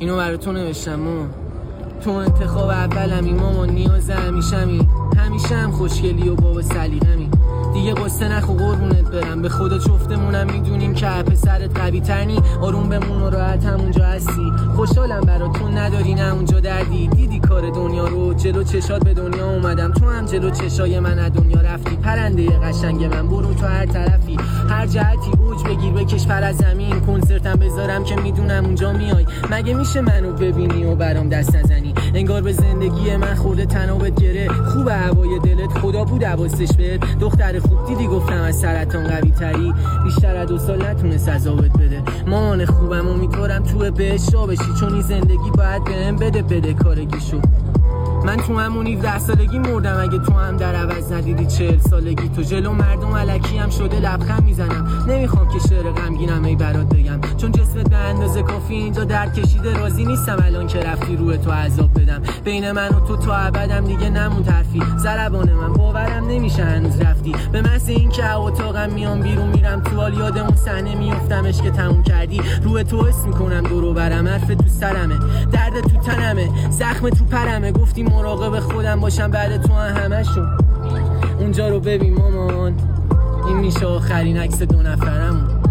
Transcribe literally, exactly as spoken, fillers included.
اینو برای تو نوشتم مامان. تو انتخاب اولمی مامان، نیاز همیشمی، همیشه هم خوشگلی و بابا سلیقمی. دیگه قصه نخو قربونت برم، به خدا جفتمونم میدونیم که پسرت قوی ترنی. آروم بمون و راحت همونجا هستی، خوشحالم براتون نداری نه اونجا دردی. دیدی کار دنیا رو، جلو چشات به دنیا اومدم، تو هم جلو چشای من از دنیا رفتی. پرنده قشنگ من برو تو هر طرفی، هر جهتی اوج بگیر بکش پر از زمین. کنسرتم بذارم که میدونم اونجا میای، مگه میشه منو ببینی و برام دست نزنی؟ انگار به زندگی من خورده تنابت گره. خوب هوای دلت خدا بود حواسش بهت، دختر خوب دیدی گفتم از سرطان قوی تری. بیشتر از دو سال نتونست عذابت بده. مامان خوبم امیدوارم تو بهش جا بشی، چون این زندگی باید بهم بده بده کارگیشو. من تو همون هفده سالگی مردم، اگه تو هم در عوض ندیدی چهل سالگی. تو جلو مردم الکی هم شده لبخند میزنم. نمیخوام که شعر غمگینم ای برات بگم، چون جسمت به اندازه کافی اینجا درد کشیده. راضی نیستم الان که رفتی روی تو عذاب بدم. بین من و تو تا ابدم دیگه نمون حرفی. زربان من باورم نمیشه هنوز رفتی. به محض این که اتاقم میام بیرون میرم تو حال، یاد اون صحنه میافتمش که تموم کردی. روی تو حس میکنم دور و برم، حرف تو سرمه، درد تو تنمه، زخم تو پرمه. گفتی مراقب خودم باشم بعد تو هم همشون. اونجا رو ببین مامان، این میشه آخرین عکس دو نفرمون.